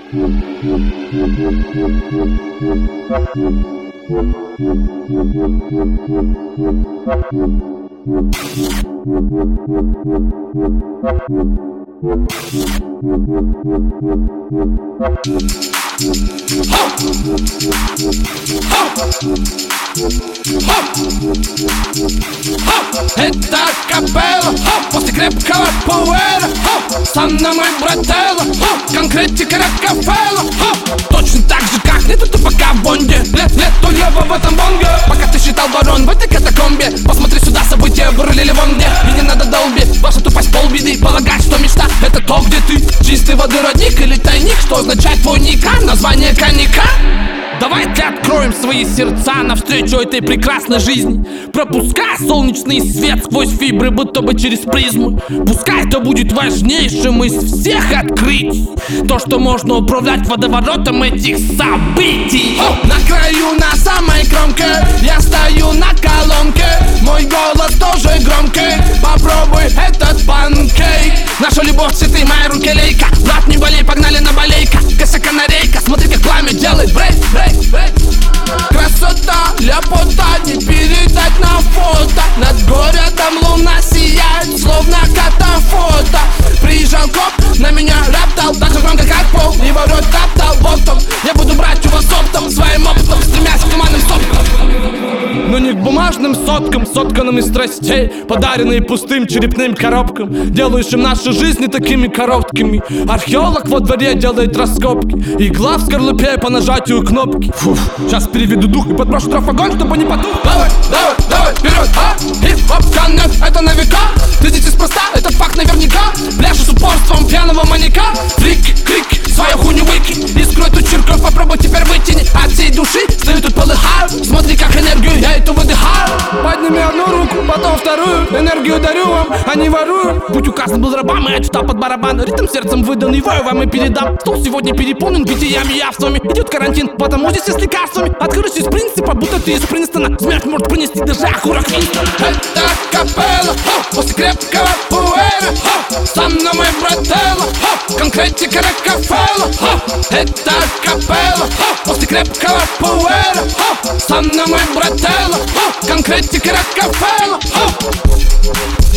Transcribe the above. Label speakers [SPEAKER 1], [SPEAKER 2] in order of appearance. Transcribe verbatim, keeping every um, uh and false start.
[SPEAKER 1] Это капелла после крепкого пуэра. Санна мой брателло, конкретика Рокфеллера. Точно так же, как нету тупака в Бонде. Нет, нету лева в этом бонге. Пока ты считал ворон в этой катакомбе, посмотри сюда, события вырулили вон где. И не надо долбить, ваша тупость полбеды. Полагать, что мечта это то, где ты чистой воды родник или тайник. Что означает твой ник, название коньяка? Давайте откроем свои сердца навстречу этой прекрасной жизни, пропуская солнечный свет сквозь фибры, будто бы через призму. Пускай это будет важнейшим из всех открытий, то, что можно управлять водоворотом этих событий. О! На краю, на самой кромке я стою на колонке. Мой голос тоже громкий, попробуй этот панкейк. Наша любовь цветы, моя руки лейка. Брат, не болей, погнали на болейка. Косяка на рейка, смотри, как пламя делает брейк, брейк. Красота, ляпота, не передать на фото. Над городом луна сияет, словно катафото. Приезжал коп, на меня раптал, так же громко, как пол. Его рот топтал, вот он. Я буду брать его с оптом, своим опытом, стремясь к туманным соткам. Но не к бумажным соткам, сотканным из страстей, подаренные пустым черепным коробкам, делающим наши жизни такими короткими. Археолог во дворе делает раскопки, игла в скорлупе по нажатию кнопки. Фуф, сейчас переведу дух и подброшу трафогон, чтобы не потух. Давай, давай, давай, вперед, а! Хип-хоп, коннект, это на века. Ты здесь неспроста, это факт наверняка. Пляшешь с упорством пьяного маньяка. Фрики, крики, свою хуйню выкинь. Искру эту чирков попробуй теперь вытяни. От всей души стою тут полыхаю. Смотри, как энергию я эту выдыхаю. Подними одну руку, потом вторую. Энергию дарю вам, а не ворую. Путь указан был рабам, и я читал под барабан. Ритм сердцем выданный, вою вам и передам. Стол сегодня переполнен битиями явствами. Идет карантин, потому здесь с лекарствами. Открылись из принципа, будто ты из Принстона. Смерть может принести даже окурок Винстона. Это капелла, после крепкого пуэра. Со мной мой брателло, конкретика Рокфеллера. Это капелла, после крепкого пуэра. Со мной мой брателло, конкретика Рокфеллера.